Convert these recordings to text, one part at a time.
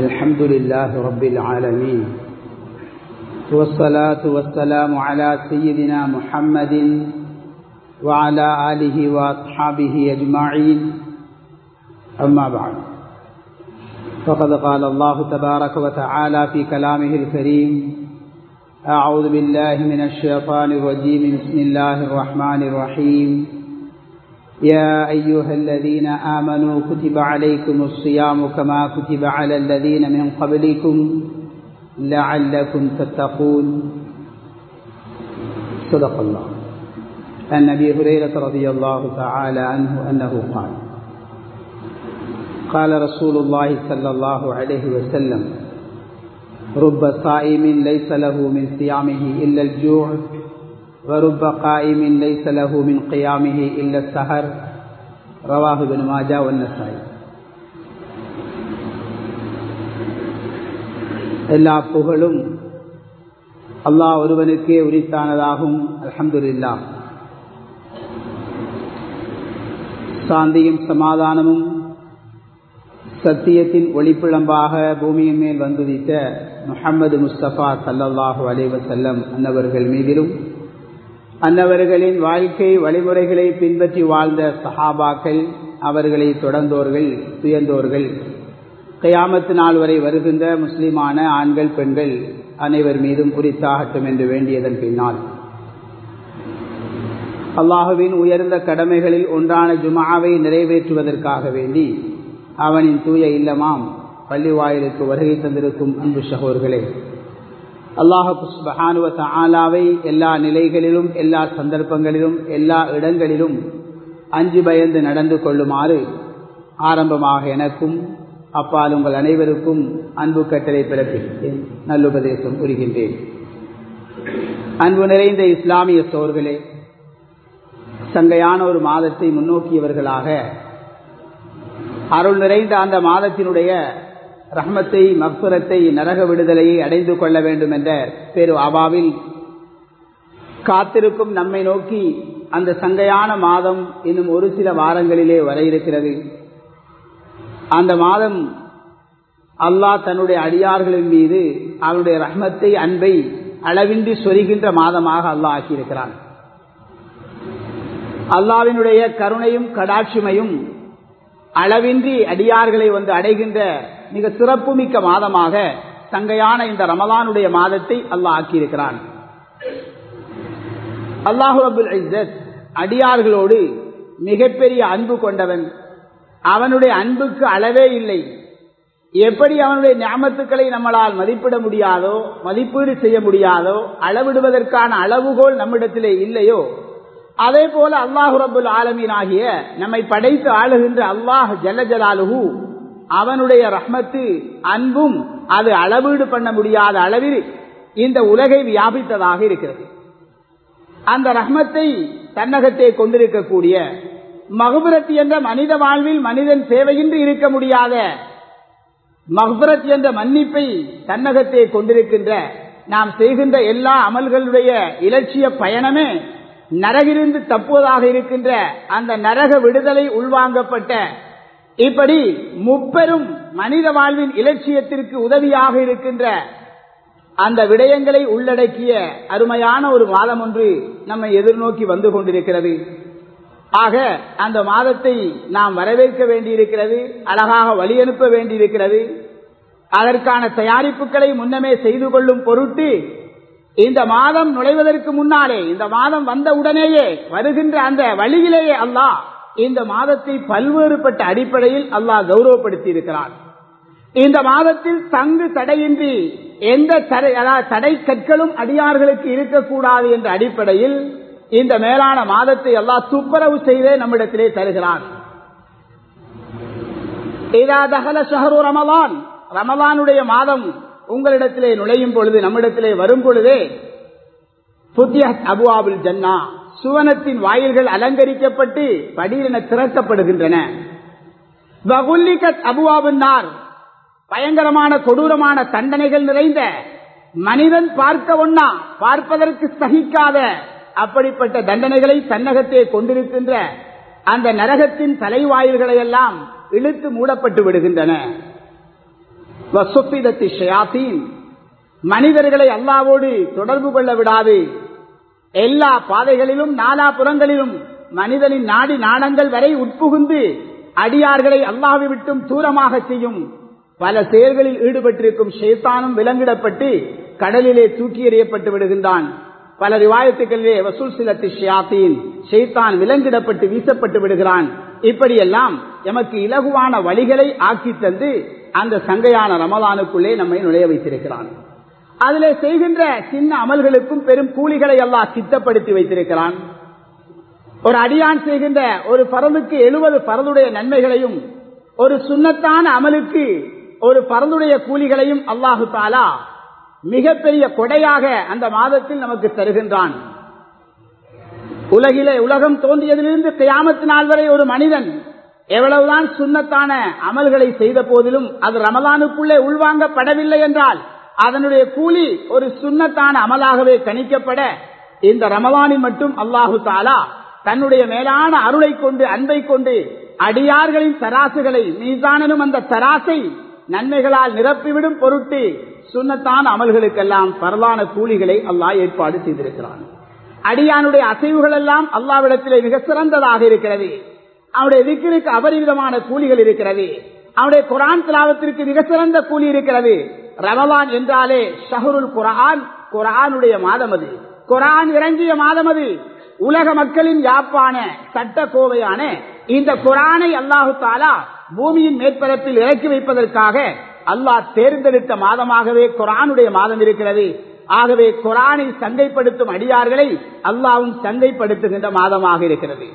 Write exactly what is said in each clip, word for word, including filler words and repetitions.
الحمد لله رب العالمين والصلاة والسلام على سيدنا محمد وعلى آله وأصحابه أجمعين أما بعد فقد قال الله تبارك وتعالى في كلامه الكريم أعوذ بالله من الشيطان الرجيم بسم الله الرحمن الرحيم يا أيها الذين آمنوا كتب عليكم الصيام كما كتب على الذين من قبلكم لعلكم تتقون صدق الله. عن أبي هريرة رضي الله تعالى عنه أنه قال قال رسول الله صلى الله عليه وسلم رب صائم ليس له من صيامه إلا الجوع ورب قائم ليس له من قيامه إلا السهر رواه ابن ماجه والنسائي. எல்லா புகழும் அல்லாஹ் ஒருவனுக்கே உரித்தானதாகும். அல்ஹம்துலில்லாஹ். சாந்தியும் சமாதானமும் சத்தியத்தின் ஒளிப்பிழம்பாக பூமியின் மேல் வந்துதித்த முஹம்மது முஸ்தபா ஸல்லல்லாஹு அலைஹி வஸல்லம் அன்னவர்கள் மீதிலும் அன்னவர்களின் வாழ்க்கை வழிமுறைகளை பின்பற்றி வாழ்ந்த சஹாபாக்கள், அவர்களை தொடர்ந்தோர்கள், துயர்ந்தோர்கள், கியாமத்து நாள் வரை வருகின்ற முஸ்லிமான ஆண்கள் பெண்கள் அனைவர் மீதும் உரித்தாகட்டும் என்று வேண்டியதன் பின்னால் அல்லாஹுவின் உயர்ந்த கடமைகளில் ஒன்றான ஜும்ஆவை நிறைவேற்றுவதற்காக வேண்டி அவனின் தூய இல்லமாம் பள்ளிவாயிலுக்கு வருகை தந்திருக்கும் அன்பு சகோதரர்களே, அல்லாஹ் சுப்ஹானஹு வ தஆலாவை எல்லா நிலைகளிலும், எல்லா சந்தர்ப்பங்களிலும், எல்லா இடங்களிலும் அஞ்சு பயந்து நடந்து கொள்ளுமாறு ஆரம்பமாக எனக்கும் அப்பால் உங்கள் அனைவருக்கும் அன்பு கட்டளை பிறப்பித்தேன், நல்லுபதேசம் புரிகின்றேன். அன்பு நிறைந்த இஸ்லாமிய சோர்களே, சங்கையான ஒரு மாதத்தை முன்னோக்கியவர்களாக அருள் நிறைந்த அந்த மாதத்தினுடைய ரஹ்மத்தை, மக்ஃபிரத்தை, நரக விடுதலையை அடைந்து கொள்ள வேண்டும் என்ற பெரு அவாவில் காத்திருக்கும் நம்மை நோக்கி அந்த சங்கையான மாதம் இன்னும் ஒரு சில வாரங்களிலே வர இருக்கிறது. அந்த மாதம் அல்லாஹ் தன்னுடைய அடியார்களின் மீது அவனுடைய ரஹ்மத்தை, அன்பை அளவின்றி சொரிகின்ற மாதமாக அல்லாஹ் ஆக்கியிருக்கிறான். அல்லாஹ்வினுடைய கருணையும் கடாட்சிமையும் அளவின்றி அடியார்களை வந்து அடைகின்ற மிக சிறப்புமிக்க மாதமாக சங்கையான இந்த ரமலானுடைய மாதத்தை அல்லாஹ் ஆக்கியிருக்கிறான். அல்லாஹ் ரப்புல் இஸ்ஸத் அடியார்களோடு மிகப்பெரிய அன்பு கொண்டவன். அவனுடைய அன்புக்கு அளவே இல்லை. எப்படி அவனுடைய நிஅமத்துக்களை நம்மளால் மதிப்பிட முடியாதோ, மதிப்பீடு செய்ய முடியாதோ, அளவிடுவதற்கான அளவுகோல் நம்மிடத்திலே இல்லையோ, அதே போல அல்லாஹ் ரப்புல் ஆலமீன் ஆகிய நம்மை படைத்து ஆளுகின்ற அல்லாஹ் ஜல்ல ஜலாலுஹு அவனுடைய ரஹ்மத்து, அன்பும் அது அளவீடு பண்ண முடியாத அளவில் இந்த உலகை வியாபித்ததாக இருக்கிறது. அந்த ரஹ்மத்தை தன்னகத்தை கொண்டிருக்கக்கூடிய மக்ஃபிரத் என்ற மனித வாழ்வில் மனிதன் சேவையின்றி இருக்க முடியாத மக்ஃபிரத் என்ற மன்னிப்பை தன்னகத்தை கொண்டிருக்கின்ற, நாம் செய்கின்ற எல்லா அமல்களுடைய இலட்சிய பயணமே நரகிலிருந்து தப்புவதாக இருக்கின்ற அந்த நரக விடுதலை உள்வாங்கப்பட்ட, இப்படி முப்பெரும் மனித வாழ்வின் இலட்சியத்திற்கு உதவியாக இருக்கின்ற அந்த விடயங்களை உள்ளடக்கிய அருமையான ஒரு மாதம் ஒன்று நம்மை எதிர்நோக்கி வந்து கொண்டிருக்கிறது. ஆக அந்த மாதத்தை நாம் வரவேற்க வேண்டியிருக்கிறது, அழகாக வழி அனுப்ப வேண்டியிருக்கிறது. அதற்கான தயாரிப்புகளை முன்னமே செய்து கொள்ளும் பொருட்டு இந்த மாதம் நுழைவதற்கு முன்னாலே, இந்த மாதம் வந்த உடனேயே வருகின்ற அந்த வழியிலேயே அல்லாஹ் இந்த மாதத்தை பல்வேறுபட்ட அடிப்படையில் அல்லாஹ் கௌரவப்படுத்தி இருக்கிறான். இந்த மாதத்தில் தங்கு தடையின்றி எந்த தடை கற்களும் அடியார்களுக்கு இருக்கக்கூடாது என்ற அடிப்படையில் இந்த மேலான மாதத்தை அல்லாஹ் துப்புரவு செய்தே நம்மிடத்திலே தருகிறான். இதா தஹல ஷஹ்ரு ரமலான், ரமலானுடைய மாதம் உங்களிடத்திலே நுழையும் பொழுது, நம்மிடத்திலே வரும் பொழுதே, ஃபுத்திஹத் அபுவாபுல் ஜன்னா, சுவனத்தின் வாயில்கள் அலங்கரிக்கப்பட்டு படியென திறக்கப்படுகின்றன. வகுல்லிகத் அபுவாபுன் நார், பயங்கரமான கொடூரமான தண்டனைகள் நிறைந்த, மனிதன் பார்க்க ஒண்ணா, பார்ப்பதற்கு சகிக்காத அப்படிப்பட்ட தண்டனைகளை தன்னகத்தே கொண்டிருக்கின்ற அந்த நரகத்தின் தலைவாயில்களை எல்லாம் இழுத்து மூடப்பட்டு விடுகின்றன. வசுஃபிதத்தி ஷயாத்தீன், மனிதர்களை அல்லாஹ்வோடு தொடர்பு கொள்ள விடாது. எல்லா பாதைகளிலும் நாலா புறங்களிலும் மனிதனின் நாடி நாணங்கள் வரை உட்புகுந்து அடியார்களை அல்லாஹ்வை விட்டும் தூரமாக செய்யும் பல செயல்களில் ஈடுபட்டிருக்கும் ஷைத்தானும் விலங்கிடப்பட்டு கடலிலே தூக்கி எறியப்பட்டு விடுகின்றான். பல ரிவாயத்துகளிலே வசூல் சிலத்தி ஷயாத்தீன், ஷைத்தான் விலங்கிடப்பட்டு வீசப்பட்டு விடுகிறான். இப்படியெல்லாம் எமக்கு இலகுவான வழிகளை ஆக்கி தந்து அந்த சங்கையான ரமலானுக்குள்ளே நம்மை நுழைய வைத்திருக்கிறான். அதிலே செய்கின்ற சின்ன அமல்களுக்கும் பெரும் கூலிகளை அல்லாஹ் சித்தப்படுத்தி வைத்திருக்கிறான். ஒரு அடியான் செய்கின்ற ஒரு பரதுக்கு எழுபது பரதுடைய நன்மைகளையும், ஒரு சுன்னத்தான அமலுக்கு ஒரு பரதுடைய கூலிகளையும் அல்லாஹு தாலா மிகப்பெரிய கொடையாக அந்த மாதத்தில் நமக்கு தருகின்றான். உலகிலே உலகம் தோன்றியதிலிருந்து கியாமத் நாள் வரை ஒரு மனிதன் எவ்வளவுதான் சுன்னத்தான அமல்களை செய்த போதிலும் அது ரமலானுக்குள்ளே உள்வாங்கப்படவில்லை என்றால் அதனுடைய கூலி ஒரு சுன்னத்தான அமலாகவே கணிக்கப்பட, இந்த ரமலானில் மட்டும் அல்லாஹு தாலா தன்னுடைய மேலான அருளை கொண்டு அன்பை கொண்டு அடியார்களின் தராசுகளை மீசானும் அந்த தராசை நன்மைகளால் நிரப்பிவிடும் பொருட்டு சுன்னத்தான அமல்களுக்கெல்லாம் பரலான கூலிகளை அல்லாஹ் ஏற்பாடு செய்திருக்கிறான். அடியானுடைய அசைவுகள் எல்லாம் அல்லாஹ்விடத்திலே மிக சிறந்ததாக இருக்கிறது. அவனுடைய திக்ருக்கு அபரிவிதமான கூலிகள் இருக்கிறது. அவனுடைய குர்ஆன் திலாவத்திற்கு மிக சிறந்த கூலி இருக்கிறது. ரமலான் என்றாலே ஷஹ்ருல் குர்ஆன், குர்ஆனுடைய மாதம் அது, குர்ஆன் இறங்கிய மாதம் அது. உலக மக்களின் யாப்பான சட்ட கோவையான இந்த குர்ஆனை அல்லாஹு தாலா பூமியின் மேற்பரப்பில் இறக்கி வைப்பதற்காக அல்லாஹ் தேர்ந்தெடுத்த மாதமாகவே குர்ஆனுடைய மாதம் இருக்கிறது. ஆகவே குர்ஆனை சங்கைப்படுத்தும் அடியார்களை அல்லாஹ்வும் சங்கைப்படுத்துகின்ற மாதமாக இருக்கிறது.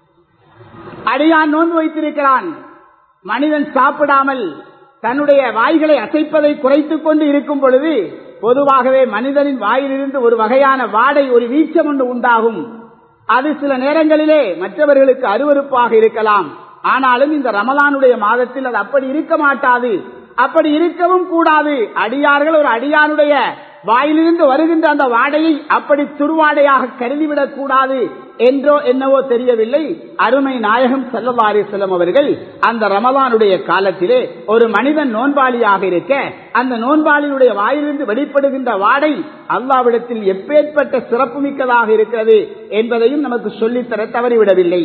அடியான் நோன்பு வைத்திருக்கிறான். மனிதன் சாப்பிடாமல் தன்னுடைய வாய்களை அசைப்பதை குறைத்துக் கொண்டு இருக்கும் பொழுது பொதுவாகவே மனிதனின் வாயிலிருந்து ஒரு வகையான வாடை, ஒரு வீச்சம் ஒன்று உண்டாகும். அது சில நேரங்களிலே மற்றவர்களுக்கு அருவருப்பாக இருக்கலாம். ஆனாலும் இந்த ரமலானுடைய மாதத்தில் அது அப்படி இருக்க மாட்டாது. அப்படி இருக்கவும் கூடாது. அடியார்கள் ஒரு அடியானுடைய வாயிலிருந்து வருகின்ற அந்த வாடையை அப்படி துர்வாடையாக கருதிவிடக் கூடாது என்றோ என்னவோ தெரியவில்லை. அருமை நாயகம் ஸல்லல்லாஹு அலைஹி வஸல்லம் அவர்கள் அந்த ரமலானுடைய காலத்திலே ஒரு மனிதன் நோன்பாளியாக இருக்க அந்த நோன்பாளியுடைய வாயிலிருந்து வெளிப்படுகின்ற வாடை அல்லாஹ்விடத்தில் எப்பேற்பட்ட சிறப்பு மிக்கதாக இருக்கிறது என்பதையும் நமக்கு சொல்லித்தர தவறிவிடவில்லை.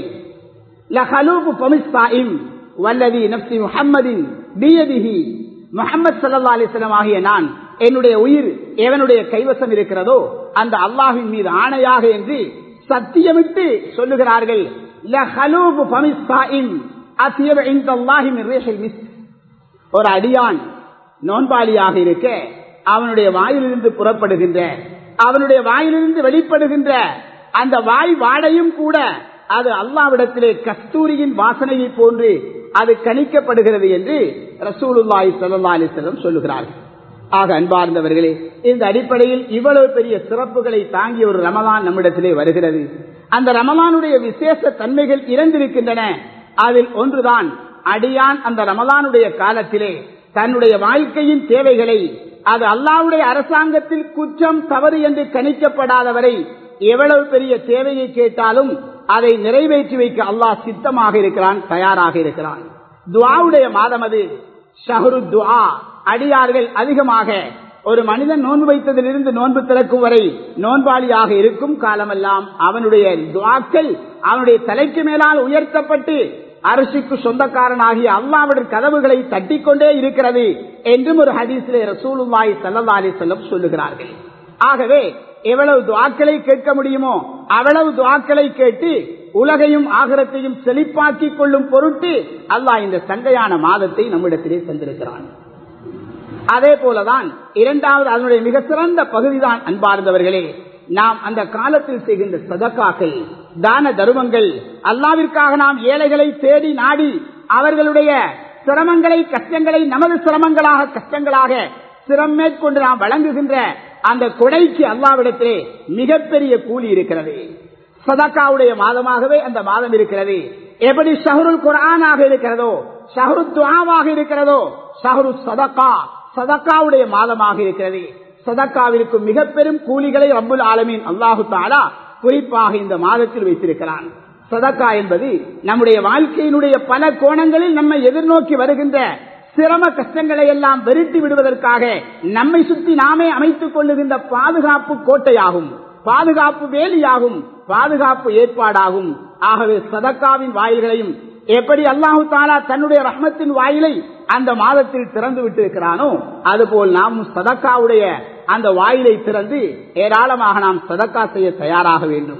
லஹலூபு ஃபமிஸ்ஸாயிம் வல்லதி நஃப்ஸி முஹம்மதின் பியதிஹி, முஹம்மது ஸல்லல்லாஹு அலைஹி வஸல்லம் ஆகிய நான், என்னுடைய உயிர் எவனுடைய கைவசம் இருக்கிறதோ அந்த அல்லாஹ்வின் மீது ஆணையாக என்று சத்தியமிட்டு சொல்லுகிறார்கள். லஹலூபு ஃபமிஸ்ஸாயிம் அத்யபு இன்தல்லாஹி மின் ரீஹில் மிஸ்க். ஒரு அடியான் நோன்பாளியாக இருக்க அவனுடைய வாயிலிருந்து புறப்படுகின்ற, அவனுடைய வாயிலிருந்து வெளிப்படுகின்ற அந்த வாய் வாடையும் கூட அது அல்லாஹ்விடத்திலே கஸ்தூரியின் வாசனையை போன்று அது கணிக்கப்படுகிறது என்று ரசூலுல்லாஹி ஸல்லல்லாஹு அலைஹி வஸல்லம் சொல்லுகிறார்கள். ஆக அன்பார்ந்தவர்களே, இந்த அடிப்படையில் இவ்வளவு பெரிய சிறப்புகளை தாங்கிய ஒரு ரமலான் நம்மிடத்திலே வருகிறது. அந்த ரமலானுடைய விசேஷ தன்மைகள் இறந்திருக்கின்றன. அதில் ஒன்றுதான் அடியான் அந்த ரமலானுடைய காலத்திலே தன்னுடைய வாழ்க்கையின் தேவைகளை, அது அல்லாஹ்வுடைய அரசாங்கத்தில் குற்றம் தவறு என்று கணிக்கப்படாதவரை எவ்வளவு பெரிய தேவையை கேட்டாலும் அதை நிறைவேற்றி வைக்க அல்லாஹ் சித்தமாக இருக்கிறான், தயாராக இருக்கிறான். துஆவுடைய மாதம் அது, ஷஹ்ரு துஆ. அடியார்கள் அதிகமாக ஒரு மனிதன் நோன்பு வைத்ததிலிருந்து நோன்பு திறக்கும் வரை நோன்பாளியாக இருக்கும் காலமெல்லாம் அவனுடைய துஆக்கள் அவனுடைய தலைக்கு மேலால் உயர்த்தப்பட்டு அரிசிக்கு சொந்தக்காரனாகிய அல்லாஹ்வுடைய கதவுகளை தட்டிக்கொண்டே இருக்கிறது என்றும் ஒரு ஹதீஸிலே ரசூலுல்லாஹி ஸல்லல்லாஹு அலைஹி வஸல்லம் சொல்லுகிறார்கள். ஆகவே எவ்வளவு துஆக்களை கேட்க முடியுமோ அவ்வளவு துஆக்களை கேட்டு உலகையும் ஆகிரத்தையும் செழிப்பாக்கிக் கொள்ளும் பொருட்டு அல்லாஹ் இந்த சங்கையான மாதத்தை நம்மிடத்திலே தந்திருக்கிறான். அதே போலதான் இரண்டாவது அதனுடைய மிக சிறந்த பகுதிதான் அன்பார்ந்தவர்களே, நாம் அந்த காலத்தில் செய்கின்ற சதக்காக்கள், தான தர்மங்கள், அல்லாஹ்விற்காக நாம் ஏழைகளை தேடி நாடி அவர்களுடைய சிரமங்களை கஷ்டங்களை நமது சிரமங்களாக கஷ்டங்களாக சிரம் மேற்கொண்டு நாம் வழங்குகின்ற அந்த கொடைக்கு அல்லாஹ்விடத்திலே மிகப்பெரிய கூலி இருக்கிறது. சதக்காவுடைய மாதமாகவே அந்த மாதம் இருக்கிறது. எப்படி ஷஹ்ருல் குர்ஆனாக இருக்கிறதோ, ஷஹ்ரு துஆவாக இருக்கிறதோ, ஷஹ்ரு சதகா சதக்காவுடைய மாதமாக இருக்கிறது. சதக்காவிற்கு மிக பெரும் கூலிகளை ரப்புல் ஆலமீன் அல்லாஹு தஆலா குறிப்பாக இந்த மாதத்தில் வைத்திருக்கிறான். சதக்கா என்பது நம்முடைய வாழ்க்கையினுடைய பல கோணங்களில் நம்மை எதிர்நோக்கி வருகின்ற சிரம கஷ்டங்களை எல்லாம் வெறுட்டி விடுவதற்காக நம்மை சுற்றி நாமே அமைத்துக் கொள்ளுகின்ற பாதுகாப்பு கோட்டையாகும், பாதுகாப்பு வேலியாகும், பாதுகாப்பு ஏற்பாடாகும். ஆகவே சதக்காவின் வாயில்களையும் எப்படி அல்லாஹு தாலா தன்னுடைய ரஹ்மத்தின் வாயிலை அந்த மாதத்தில் திறந்து விட்டிருக்கிறானோ அதுபோல் நாம் சதக்காவுடைய அந்த வாயிலை திறந்து ஏராளமாக நாம் சதக்கா செய்ய தயாராக வேண்டும்.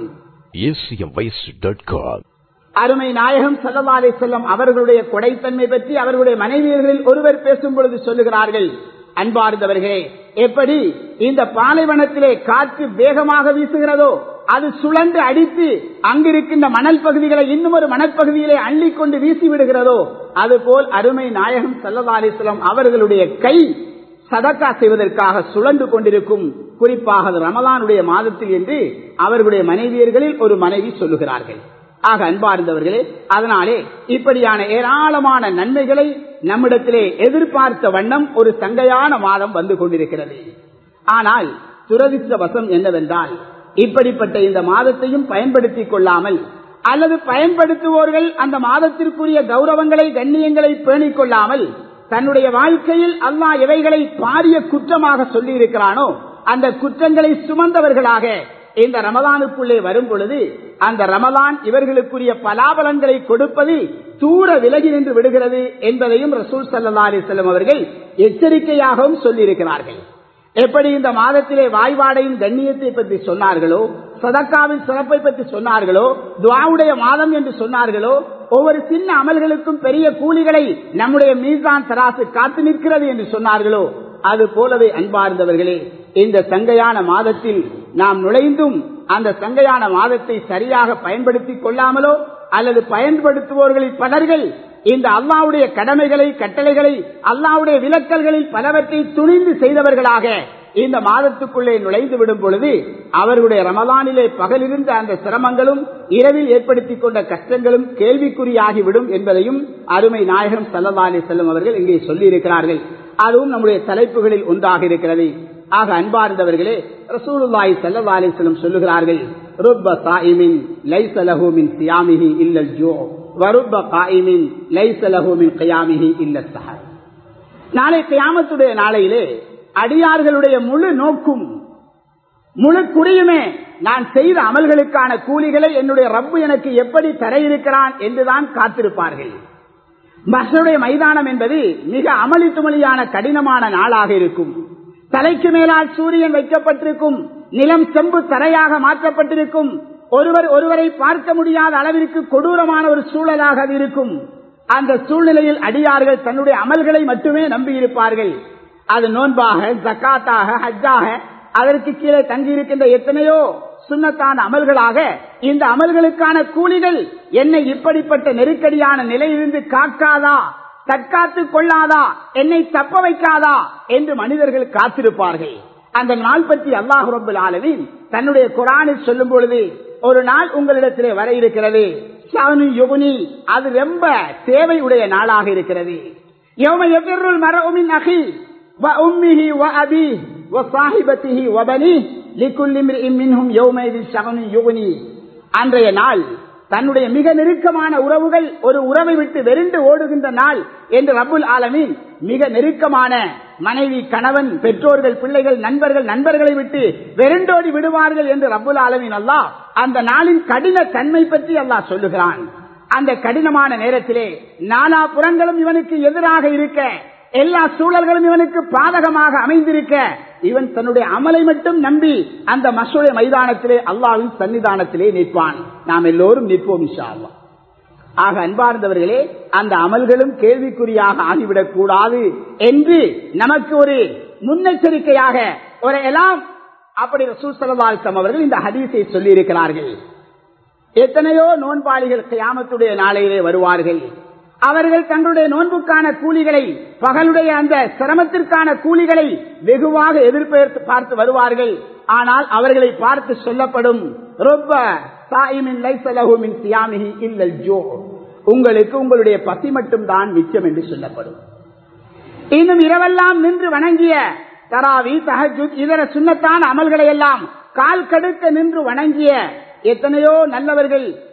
அருமை நாயகம் ஸல்லல்லாஹு அலைஹி வஸல்லம் அவர்களுடைய கொடைத்தன்மை பற்றி அவர்களுடைய மனைவியர்களில் ஒருவர் பேசும் பொழுது சொல்லுகிறார்கள், அன்பார்ந்தவர்களே, எப்படி இந்த பாலைவனத்திலே காற்று வேகமாக வீசுகிறதோ அது சுழன்று அடித்து அங்கிருக்கின்ற மணல் பகுதிகளை இன்னும் ஒரு மணற்பகுதியிலே அள்ளிக்கொண்டு வீசி விடுகிறதோ அதுபோல் அருமை நாயகம் ஸல்லல்லாஹு அலைஹி வஸல்லம் அவர்களுடைய கை சதக்கா செய்வதற்காக சுழன்று கொண்டிருக்கும், குறிப்பாக ரமலானுடைய மாதத்தில் என்று அவர்களுடைய மனைவியர்களில் ஒரு மனைவி சொல்லுகிறார்கள். ஆக அன்பார்ந்தவர்களே, அதனாலே இப்படியான ஏராளமான நன்மைகளை நம்மிடத்திலே எதிர்பார்த்த வண்ணம் ஒரு சங்கையான மாதம் வந்து கொண்டிருக்கிறது. ஆனால் துரதிர்ஷ்டவசம் என்னவென்றால் இப்படிப்பட்ட இந்த மாதத்தையும் பயன்படுத்திக் கொள்ளாமல் அல்லது பயன்படுத்துவோர்கள் அந்த மாதத்திற்குரிய கௌரவங்களை கண்ணியங்களை பேணிக் கொள்ளாமல் தன்னுடைய வாழ்க்கையில் அல்லாஹ் எவைகளை பாரிய குற்றமாக சொல்லி இருக்கிறானோ அந்த குற்றங்களை சுமந்தவர்களாக இந்த ரமலானுக்குள்ளே வரும் பொழுது அந்த ரமலான் இவர்களுக்குரிய பலாபலன்களை கொடுப்பது தூர விலகி நின்று விடுகிறது என்பதையும் ரசூல் ஸல்லல்லாஹு அலைஹி வஸல்லம் அவர்கள் எச்சரிக்கையாகவும் சொல்லியிருக்கிறார்கள். எப்படி இந்த மாதத்திலே வாய்வாடையின் கண்ணியத்தை பற்றி சொன்னார்களோ, சதக்காவின் சிறப்பை பற்றி சொன்னார்களோ, துஆவுடைய மாதம் என்று சொன்னார்களோ, ஒவ்வொரு சின்ன அமல்களுக்கும் பெரிய கூலிகளை நம்முடைய மீசான் தராசு காத்து நிற்கிறது என்று சொன்னார்களோ, அது போலவே அன்பார்ந்தவர்களே, இந்த சங்கையான மாதத்தில் நாம் நுழைந்தும் அந்த சங்கையான மாதத்தை சரியாக பயன்படுத்திக் கொள்ளாமலோ அல்லது பயன்படுத்துவோர்களில் பலர்கள் இந்த அல்லாஹ்வுடைய கடமைகளை கட்டளைகளை அல்லாஹ்வுடைய விலக்கல்களில் பலவற்றை துணிந்து செய்தவர்களாக இந்த மாதத்துக்குள்ளே நுழைந்து விடும் பொழுது அவர்களுடைய ரமலானிலே பகலிருந்த அந்த சிரமங்களும் இரவில் ஏற்படுத்திக் கொண்ட கஷ்டங்களும் கேள்விக்குறியாகிவிடும் என்பதையும் அருமை நாயகம் ஸல்லல்லாஹு அலைஹி வஸல்லம் அவர்கள் இங்கே சொல்லி இருக்கிறார்கள். அதுவும் நம்முடைய தலைப்புகளில் ஒன்றாக இருக்கிறது. ஆக அன்பார்ந்தவர்களே, ரசூலுல்லாஹி ஸல்லல்லாஹு அலைஹி வஸல்லம் சொல்லுகிறார்கள், ருப்ப ஸாயிமின் லைஸ லஹு மின் ஸியாமிஹி இல்லல் ஜூ வ ருப்ப காயிமின் லைஸ லஹு மின் கியாமிஹி இல்லஸ் ஸஹர். நாளை கியாமத்துடைய நாளையிலே அடியார்களுடைய முழு நோக்கும் முழு குறியுமே நான் செய்த அமல்களுக்கான கூலிகளை என்னுடைய ரப்பு எனக்கு எப்படி தர இருக்கிறான் என்றுதான் காத்திருப்பார்கள். மஹ்ஷருடைய மைதானம் என்பது மிக அமளி துமளியான கடினமான நாளாக இருக்கும். தலைக்கு மேலால் சூரியன் வைக்கப்பட்டிருக்கும், நிலம் செம்பு தரையாக மாற்றப்பட்டிருக்கும், ஒருவர் ஒருவரை பார்க்க முடியாத அளவிற்கு கொடூரமான ஒரு சூழலாக அது இருக்கும். அந்த சூழ்நிலையில் அடியார்கள் தன்னுடைய அமல்களை மட்டுமே நம்பியிருப்பார்கள். அது நோன்பாக, ஜக்காத்தாக, ஹஜ்ஜாக, அதற்கு கீழே தங்கியிருக்கின்ற எத்தனையோ சுன்னத்தான அமல்களாக இந்த அமல்களுக்கான கூலிகள் என்னை இப்படிப்பட்ட நெருக்கடியான நிலையிலிருந்து காக்காதா, தற்காத்துக் கொள்ளாதா, என்னை தப்ப வைக்காதா என்று மனிதர்கள் காத்திருப்பார்கள். அந்த நாள் பற்றி அல்லாஹ் ரப்பல் ஆலமீன் தன்னுடைய குர்ஆனில் சொல்லும் பொழுது, ஒரு நாள் உங்களிடத்திலே வர இருக்கிறது, அது ரொம்ப தேவையுடைய நாளாக இருக்கிறது. யௌம யஃபிருல் மர்உ மின் அஹி வ உம்மிஹி வ அபீஹி வ ஸாஹிபத்திஹி வ பனீஹி லிகுல்லி இம்ரிஇன் மின்ஹும் யௌமஇதின் ஷஅனுன் யுக்னி. அன்றைய நாள் தன்னுடைய மிக நெருக்கமான உறவுகள் ஒரு உறவை விட்டு வெறுண்டு ஓடுகின்ற நாள் என்று ரப்புல் ஆலமீன் மிக நெருக்கமான மனைவி, கணவன், பெற்றோர்கள், பிள்ளைகள், நண்பர்கள் நண்பர்களை விட்டு வெறுண்டோடி விடுவார்கள் என்று ரப்புல் ஆலமீன் அல்லாஹ் அந்த நாளின் கடின தன்மை பற்றி அல்லாஹ் சொல்லுகிறான். அந்த கடினமான நேரத்திலே நாலா புறங்களும் இவனுக்கு எதிராக இருக்க, எல்லா சூழல்களும் இவனுக்கு பாதகமாக அமைந்திருக்க, இவன் தன்னுடைய அமலை மட்டும் நம்பி அந்த மஸ்ஜிதுடைய மைதானத்திலே அல்லாஹ்வின் சன்னிதானத்திலே நிற்பான். நாம் எல்லோரும் நிற்போம் இன்ஷா அல்லாஹ். ஆக அன்பார்ந்தவர்களே, அந்த அமல்களும் கேள்விக்குறியாக ஆகிவிடக் கூடாது என்று நமக்கு ஒரு முன்னெச்சரிக்கையாக ஒரு எல்லாம் அப்படி ரசூல் ஸல்லல்லாஹு அலைஹி வஸல்லம் அவர்கள் இந்த ஹதீஸை சொல்லி இருக்கிறார்கள். எத்தனையோ நோன்பாளிகள் கியாமத்துடைய நாளையிலே வருவார்கள். அவர்கள் தங்களுடைய நோன்புக்கான கூலிகளை, பகலுடைய அந்த சிரமத்திற்கான கூலிகளை வெகுவாக எதிர்பார்த்து பார்த்து வருவார்கள். ஆனால் அவர்களை பார்த்து சொல்லப்படும், ருப்ப ஸாயிமின் லைஸ லஹு மின் ஸியாமிஹி இல்லல் ஜூ, உங்களுக்கு உங்களுடைய பசி மட்டும் தான் மிச்சம் என்று சொல்லப்படும். இன்னும் இரவெல்லாம் நின்று வணங்கிய தராவி, தஹஜ்ஜுத், இதர சுன்னத்தான அமல்களை எல்லாம் கால் கடுக்க நின்று வணங்கிய எத்தனையோ நல்லவர்கள்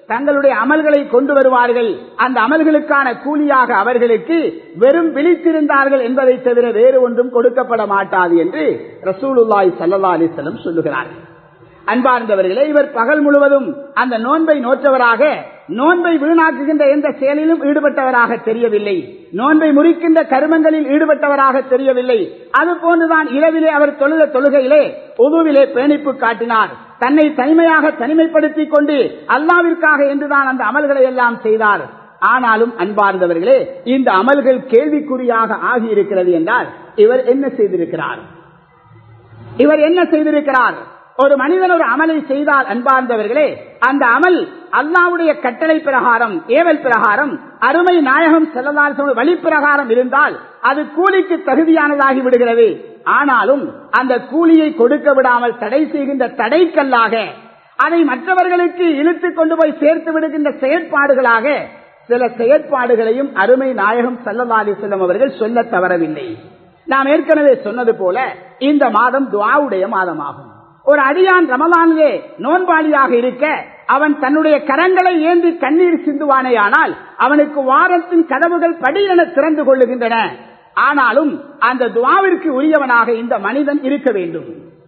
தங்களுடைய அமல்களை கொண்டு வருவார்கள். அந்த அமல்களுக்கான கூலியாக அவர்களுக்கு வெறும் விழித்திருந்தார்கள் என்பதை தவிர வேறு ஒன்றும் கொடுக்கப்பட மாட்டாது என்று ரசூலுல்லாஹி ஸல்லல்லாஹு அலைஹி வஸல்லம் சொல்லுகிறார்கள். அன்பார்ந்தவர்களே, இவர் பகல் முழுவதும் அந்த நோன்பை நோற்றவராக, நோன்பை வீணாக்குகின்ற எந்த செயலிலும் ஈடுபட்டவராக தெரியவில்லை, நோன்பை முறிக்கின்ற கருமங்களில் ஈடுபட்டவராக தெரியவில்லை. அதுபோன்றுதான் இரவிலே அவர் தொழுத தொழுகையிலே உதுவிலே பேணிப்பு காட்டினார். தன்னை தனிமையாக தனிமைப்படுத்திக் கொண்டு அல்லாவிற்காக என்றுதான் அந்த அமல்களை எல்லாம் செய்தார். ஆனாலும் அன்பார்ந்தவர்களே, இந்த அமல்கள் கேள்விக்குறியாக ஆகியிருக்கிறது என்றால் இவர் என்ன செய்திருக்கிறார்? இவர் என்ன செய்திருக்கிறார்? ஒரு மனிதன் ஒரு அமலை செய்தால் அன்பார்ந்தவர்களே, அந்த அமல் அல்லாஹ்வுடைய கட்டளை பிரகாரம், ஏவல் பிரகாரம், அருமை நாயகம் ஸல்லல்லாஹு அலைஹி வஸல்லம் வழி பிரகாரம் இருந்தால் அது கூலிக்கு தகுதியானதாகி விடுகிறது. ஆனாலும் அந்த கூலியை கொடுக்க விடாமல் தடை செய்கின்ற தடைக்கல்லாக, அதை மற்றவர்களுக்கு இழுத்துக் கொண்டு போய் சேர்த்து விடுகின்ற செயற்பாடுகளாக சில செயற்பாடுகளையும் அருமை நாயகம் ஸல்லல்லாஹு அலைஹி வஸல்லம் அவர்கள் சொல்ல தவறவில்லை. நாம் ஏற்கனவே சொன்னது போல இந்த மாதம் துஆவுடைய மாதமாகும். ஒரு அடியான் ரமலானிலே நோன்பாளியாக இருக்க அவன் தன்னுடைய கரங்களை ஏந்தி கண்ணீர் சிந்துவானேயானால் அவனுக்கு வாரத்தின் கதவுகள் படியென திறந்து கொள்ளுகின்றன. ஆனாலும் அந்த துஆவிற்கு உரியவனாக இந்த மனிதன் இருக்க வேண்டும்.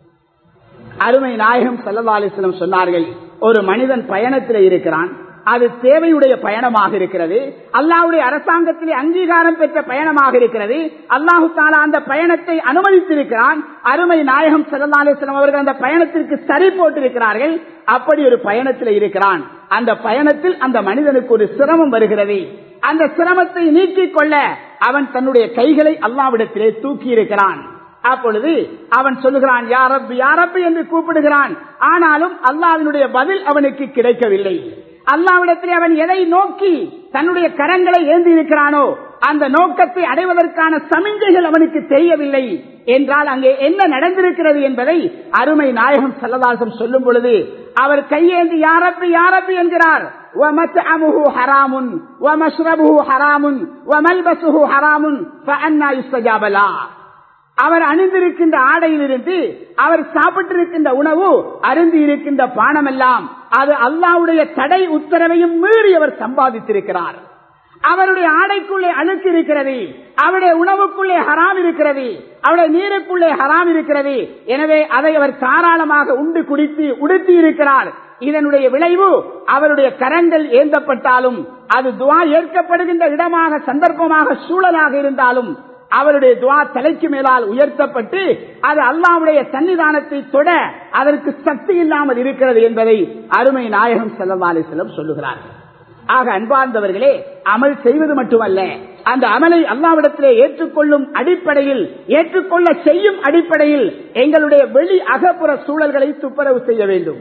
அருமை நாயகம் ஸல்லல்லாஹு அலைஹி வஸல்லம் சொன்னார்கள், ஒரு மனிதன் பயணத்தில் இருக்கிறான், அது தேவையுடைய பயணமாக இருக்கிறது, அல்லாஹ்வுடைய அரசாங்கத்திலே அங்கீகாரம் பெற்ற பயணமாக இருக்கிறது, அல்லாஹு தஆலா அந்த பயணத்தை அனுமதித்திருக்கிறான், அருமை நாயகம் ஸல்லல்லாஹு அலைஹி வஸல்லம் அவர்கள் அந்த பயணத்திற்கு சரி போட்டிருக்கிறார்கள். அப்படி ஒரு பயணத்தில் இருக்கிறான். அந்த பயணத்தில் அந்த மனிதனுக்கு ஒரு சிரமம் வருகிறது. அந்த சிரமத்தை நீக்கிக் கொள்ள அவன் தன்னுடைய கைகளை அல்லாஹ்விடத்திலே தூக்கி இருக்கிறான். அப்பொழுது அவன் சொல்லுகிறான், யா ரப்பி யா ரப்பி என்று கூப்பிடுகிறான். ஆனாலும் அல்லாஹ்வினுடைய பதில் அவனுக்கு கிடைக்கவில்லை. அல்லாஹ்விடத்திலே அவன் எதை நோக்கி தன்னுடைய கரங்களை ஏந்தி இருக்கிறானோ அந்த நோக்கத்தை அடைவதற்கான சமிஞ்சைகள் அவனுக்கு தெரியவில்லை என்றால் அங்கே என்ன நடந்திருக்கிறது என்பதை அருமை நாயகம் ஸல்லல்லாஹு அலைஹி வஸல்லம் சொல்லும் பொழுது அவர் கையேந்தி யா ரப்பி யா ரப்பி என்கிறார். وَمَطْعَمُهُ حَرَامٌ وَمَشْرَبُهُ حَرَامٌ وَمَلْبَسُهُ حَرَامٌ فَأَنَّى يُسْتَجَابُ لَهُ. அவர் அணிந்திருக்கின்ற ஆடையிலிருந்து அவர் சாப்பிட்டிருக்கின்ற உணவு, அருந்தி இருக்கின்ற பானமெல்லாம் அது அல்லாஹ்வுடைய தடை உத்தரவையும் மீறி அவர் சம்பாதித்திருக்கிறார். அவருடைய ஆடைக்குள்ளே அழுக்கு இருக்கிறது, அவருடைய உணவுக்குள்ளே ஹராம் இருக்கிறது, அவருடைய நீருக்குள்ளே ஹராம் இருக்கிறது. எனவே அதை அவர் தாராளமாக உண்டு குடித்து உடுத்தி இருக்கிறார். இதனுடைய விளைவு அவருடைய கரங்கள் ஏந்தப்பட்டாலும் அது துஆ ஏற்கப்படுகின்ற இடமாக, சந்தர்ப்பமாக, சூழலாக இருந்தாலும் அவருடைய துஆ தலைக்கு மேலால் உயர்த்தப்பட்டு அது அல்லாஹ்வுடைய சன்னிதானத்தை தொட அதற்கு சக்தி இல்லாமல் இருக்கிறது என்பதை அருமை நாயகம் ஸல்லல்லாஹு அலைஹி வஸல்லம் சொல்லுகிறார்கள். ஆக அன்பார்ந்தவர்களே, அமல் செய்வது மட்டுமல்ல, அந்த அமலை அல்லாஹ்விடத்திலே ஏற்றுக்கொள்ளும் அடிப்படையில், ஏற்றுக்கொள்ள செய்யும் அடிப்படையில் எங்களுடைய வெளி அகப்புற சூழல்களை துப்புரவு செய்ய வேண்டும்.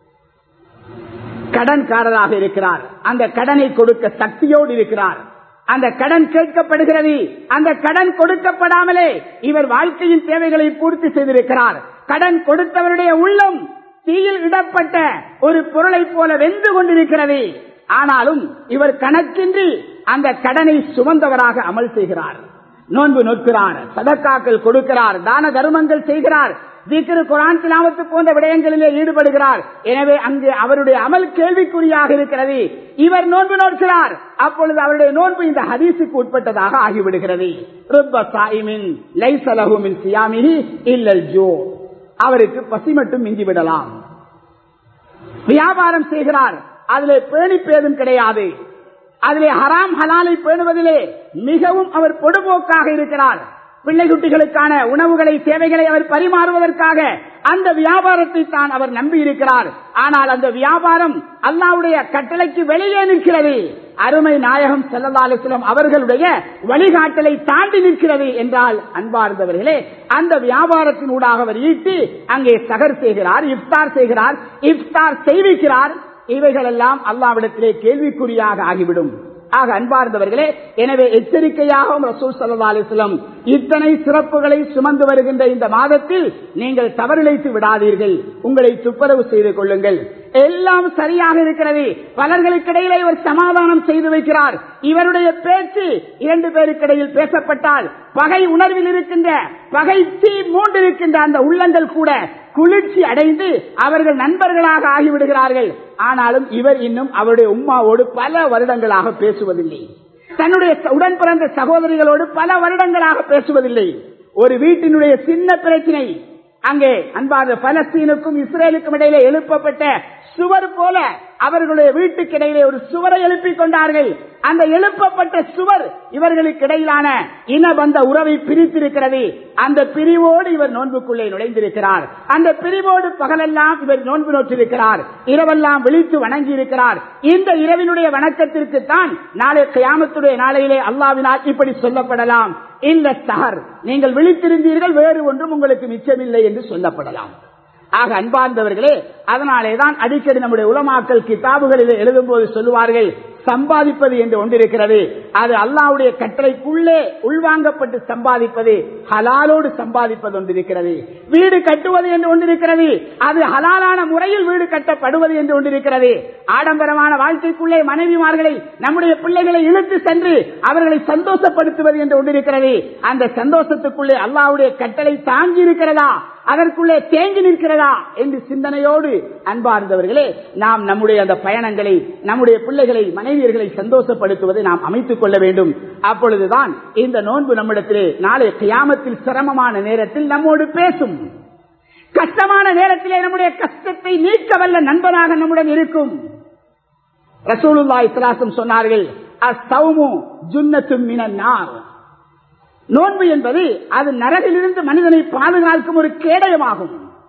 கடன்காரராக இருக்கிறார், அந்த கடனை கொடுக்க சக்தியோடு இருக்கிறார், அந்த கடன் கேட்கப்படுகிறது, அந்த கடன் கொடுக்கப்படாமலே இவர் வாழ்க்கையின் தேவைகளை பூர்த்தி செய்திருக்கிறார். கடன் கொடுத்தவருடைய உள்ளம் தீயில் இடப்பட்ட ஒரு பொருளை போல வெந்து கொண்டிருக்கிறது. ஆனாலும் இவர் கணக்கின்றி அந்த கடனை சுமந்தவராக அமல் செய்கிறார், நோன்பு நோக்கிறார், சதக்காக்கள் கொடுக்கிறார், தான தர்மங்கள் செய்கிறார், திக்ர், குர்ஆன் திலாவத் போன்ற விடயங்களிலே ஈடுபடுகிறார். எனவே அங்கே அவருடைய அமல் கேள்விக்குறியாக இருக்கிறது. இவர் நோன்பு நோக்கிறார், அப்பொழுது அவருடைய நோன்பு இந்த ஹதீஸுக்கு உட்பட்டதாக ஆகிவிடுகிறது. ருப்ப ஸாயிமின் லைஸ லஹு மின் ஸியாமிஹி இல்லல் ஜூ. அவருக்கு பசி மட்டும் மிஞ்சி விடலாம். வியாபாரம் செய்கிறார், அதிலே பேணிப்பேதும் கிடையாது, அதிலே ஹராம் ஹலாலை பேணுவதிலே மிகவும் அவர் பொடுபோக்காக இருக்கிறார். பிள்ளை குட்டிகளுக்கான உணவுகளை, சேவைகளை அவர் பரிமாறுவதற்காக அந்த வியாபாரத்தை தான் அவர் நம்பி இருக்கிறார். ஆனால் அந்த வியாபாரம் அல்லாஹ்வுடைய கட்டளைக்கு வெளியே நிற்கிறது, அருமை நாயகம் ஸல்லல்லாஹு அலைஹி வஸல்லம் அவர்களுடைய வழிகாட்டலை தாண்டி நிற்கிறது என்றால் அன்பார்ந்தவர்களே, அந்த வியாபாரத்தின் ஊடாக அவர் ஈட்டி அங்கே சகர் செய்கிறார், இஃப்தார் செய்கிறார், இஃப்தார் செய்விக்கிறார். இவைகள் எல்லாம் அல்லாஹ்விடத்திலே கேள்விக்குறியாக ஆகிவிடும். ஆக அன்பார்ந்தவர்களே, எனவே எச்சரிக்கையாகவும் ரசூல் ஸல்லல்லாஹு அலைஹி வஸல்லம் இத்தனை சிறப்புகளை சுமந்து வருகின்ற இந்த மாதத்தில் நீங்கள் தவறிழைத்து விடாதீர்கள், உங்களை துப்புரவு செய்து கொள்ளுங்கள். எல்லாம் சரியாக இருக்கிறது. பலர்களுக்கிடையிலே இவர் சமாதானம் செய்து வைக்கிறார். இவருடைய பேச்சு இரண்டு பேருக்கிடையில் பேசப்பட்டால் பகை உணர்வில் இருக்கின்ற பகை தீ மூண்டிருக்கின்ற அந்த உள்ளங்கள் கூட குளிர்ச்சி அடைந்து அவர்கள் நண்பர்களாக ஆகிவிடுகிறார்கள். ஆனாலும் இவர் இன்னும் அவருடைய உம்மாவோடு பல வருடங்களாக பேசுவதில்லை. தன்னுடைய உடன் பிறந்த சகோதரிகளோடு பல வருடங்களாக பேசுவதில்லை. ஒரு வீட்டினுடைய சின்ன பிரச்சனை அங்கே அன்பார்ந்த பலஸ்தீனுக்கும் இஸ்ரேலுக்கும் இடையிலே எழுப்பப்பட்ட சுவர் போல அவர்களுடைய வீட்டுக்கு இடையிலே ஒரு சுவரை எழுப்பிக் கொண்டார்கள். அந்த எழுப்பப்பட்ட சுவர் இவர்களுக்கு இடையிலான இனபந்த உறவை பிரித்திருக்கிறது. அந்த பிரிவோடு இவர் நோன்புக்குள்ளே நுழைந்திருக்கிறார். அந்த பிரிவோடு பகலெல்லாம் இவர் நோன்பு நோற்றிருக்கிறார். இரவெல்லாம் விழித்து வணங்கி இருக்கிறார். இந்த இரவினுடைய வணக்கத்திற்கு தான் நாளை கியாமத்துடைய நாளையிலே அல்லாஹ்வினால் இப்படி சொல்லப்படலாம், இல்ல சஹர், நீங்கள் விழித்திருந்தீர்கள், வேறு ஒன்றும் உங்களுக்கு மிச்சமில்லை என்று சொல்லப்படலாம். ஆக அன்பார்ந்தவர்களே, அதனாலேதான் அடிக்கடி நம்முடைய உலமாக்கள் கிதாபுகளில் எழுதும் போது சொல்லுவார்கள், சம்பாதிப்பது என்று ஒன்றிருக்கிறது, அது அல்லாஹ்வுடைய கட்டளைக்குள்ளே உள்வாங்கப்பட்டு சம்பாதிப்பது, ஹலாலோடு சம்பாதிப்பது ஒன்றிருக்கிறது. வீடு கட்டுவது என்று ஒன்றிருக்கிறது, அது ஹலாலான முறையில் வீடு கட்டப்படுவது என்று ஒன்றிருக்கிறது. ஆடம்பரமான வாழ்க்கைக்குள்ளே மனைவிமார்களை நம்முடைய பிள்ளைகளை இழுத்து சென்று அவர்களை சந்தோஷப்படுத்துவது என்று ஒன்றிருக்கிறது. அந்த சந்தோஷத்துக்குள்ளே அல்லாஹ்வுடைய கட்டளை தாங்கி இருக்கிறதா, அதற்குள்ளே தேங்கி நிற்கிறதா என்று சிந்தனையோடு அன்பார்ந்தவர்களே நாம் நம்முடைய அந்த பயணங்களை, நம்முடைய பிள்ளைகளை, மனைவியர்களை சந்தோஷப்படுத்துவதை நாம் அமைத்துக் கொள்ள வேண்டும். அப்பொழுதுதான் இந்த நோன்பு நம்மிடத்திலே நாளை கியாமத்தில் சிரமமான நேரத்தில் நம்மோடு பேசும். கஷ்டமான நேரத்திலே நம்முடைய கஷ்டத்தை நீக்க வல்ல நண்பனாக நம்முடன் இருக்கும். ரசூலுல்லாஹி ஸல்லல்லாஹு அலைஹி வஸல்லம் சொன்னார்கள், அஸ்ஸௌமு ஜுன்னத்தும் மினன் நார். நோன்பு என்பது அது நரகிலிருந்து மனிதனை பாதுகாக்கும் ஒரு கேடயமாகும்.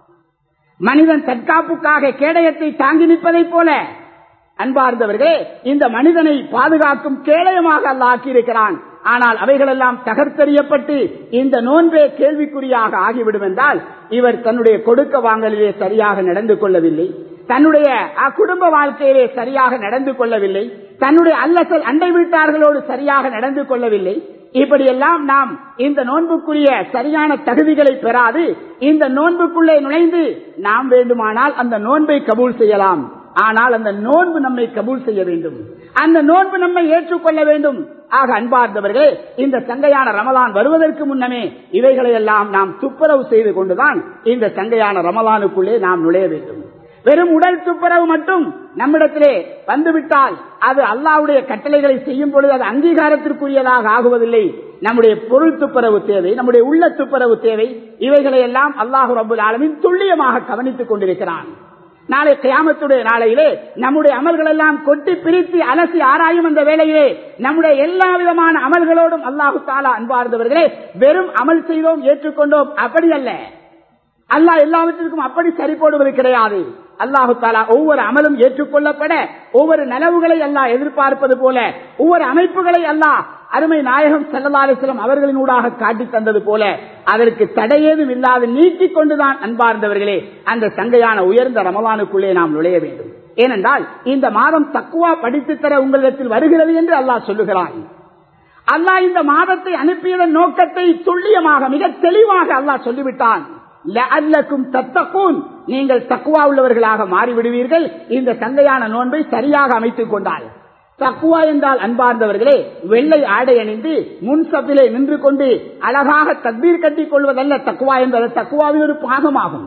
மனிதன் தற்காப்புக்காக கேடயத்தை தாங்கி நிற்பதை போல அன்பார்ந்தவர்களே இந்த மனிதனை பாதுகாக்கும் கேடயமாக அல்லாஹ் ஆக்கியிருக்கிறான். ஆனால் அவைகளெல்லாம் தகர்த்தெறியப்பட்டு இந்த நோன்பே கேள்விக்குறியாக ஆகிவிடும் என்றால் இவர் தன்னுடைய கொடுக்க வாங்கலிலே சரியாக நடந்து கொள்ளவில்லை, தன்னுடைய குடும்ப வாழ்க்கையிலே சரியாக நடந்து கொள்ளவில்லை, தன்னுடைய அல்லசல் அண்டை வீட்டார்களோடு சரியாக நடந்து கொள்ளவில்லை. இப்படியெல்லாம் நாம் இந்த நோன்புக்குரிய சரியான தகுதிகளை பெறாது இந்த நோன்புக்குள்ளே நுழைந்து நாம் வேண்டுமானால் அந்த நோன்பை கபூல் செய்யலாம். ஆனால் அந்த நோன்பு நம்மை கபூல் செய்ய வேண்டும், அந்த நோன்பு நம்மை ஏற்றுக்கொள்ள வேண்டும். ஆக அன்பார்ந்தவர்களே, இந்த சங்கையான ரமலான் வருவதற்கு முன்னமே இவைகளை எல்லாம் நாம் துப்புரவு செய்து கொண்டுதான் இந்த சங்கையான ரமலானுக்குள்ளே நாம் நுழைய வேண்டும். வெறும் உடல் துப்புரவு மட்டும் நம்மிடத்திலே வந்துவிட்டால் அது அல்லாஹ்வுடைய கட்டளைகளை செய்யும் பொழுது அது அங்கீகாரத்திற்குரியதாக ஆகுவதில்லை. நம்முடைய பொருள் துப்புரவு தேவை, நம்முடைய உள்ள துப்புரவு தேவை. இவைகளை எல்லாம் அல்லாஹ் ரப்பல் ஆலமீன் துல்லியமாக கவனித்துக் கொண்டிருக்கிறான். நாளை கியாமத்துடைய நாளையிலே நம்முடைய அமல்கள் எல்லாம் கொட்டி பிரித்து அலசி ஆராயும் அந்த வேளையிலே நம்முடைய எல்லா விதமான அமல்களோடும் அல்லாஹு தஆலா அன்பார்ந்தவர்களே வெறும் அமல் செய்தோம் ஏற்றுக்கொண்டோம் அப்படி அல்ல. அல்லாஹ் எல்லாவற்றிற்கும் அப்படி சரி போடுவது கிடையாது. அல்லாஹு தஆலா ஒவ்வொரு அமலும் ஏற்றுக்கொள்ளப்பட ஒவ்வொரு நலவுகளை அல்லாஹ் எதிர்பார்ப்பது போல ஒவ்வொரு அமைப்புகளை அல்லாஹ் அருமை நாயகம் ஸல்லல்லாஹு அலைஹி வஸல்லம் அவர்களின் ஊடாக காட்டி தந்தது போல அதற்கு தடையேதும் இல்லாது நீக்கிக் கொண்டுதான் அன்பார்ந்தவர்களே அந்த சங்கையான உயர்ந்த ரமலானுக்குள்ளே நாம் நுழைய வேண்டும். ஏனென்றால் இந்த மாதம் தக்வா படித்து தர உங்களிடத்தில் வருகிறது என்று அல்லாஹ் சொல்லுகிறான். அல்லாஹ் இந்த மாதத்தை அனுப்பியதன் நோக்கத்தை துல்லியமாக மிக தெளிவாக அல்லாஹ் சொல்லிவிட்டான். லஅல்லக்கும் தத்தகூன், நீங்கள் தக்வா உள்ளவர்களாக மாறிவிடுவீர்கள் இந்த சங்கையான நோன்பை சரியாக அமைத்துக் கொண்டால். தக்வா என்றால் அன்பார்ந்தவர்களே வெள்ளை ஆடை அணிந்து முன்சப்பிலே நின்று கொண்டு அழகாக தக்பீர் கட்டிக் கொள்வதல்ல தக்வா என்பது. தக்வாவின் ஒரு பாகமாகும்.